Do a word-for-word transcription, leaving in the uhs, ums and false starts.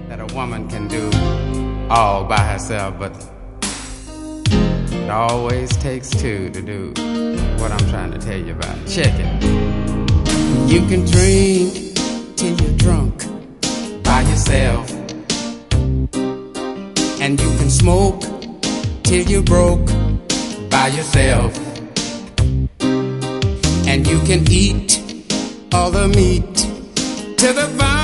that a woman can do all by herself, but it always takes two to do what I'm trying to tell you about. Check it. You can drink till you're drunk by yourself, and you can smoke till you're broke by yourself, and you can eat all the meat to the bone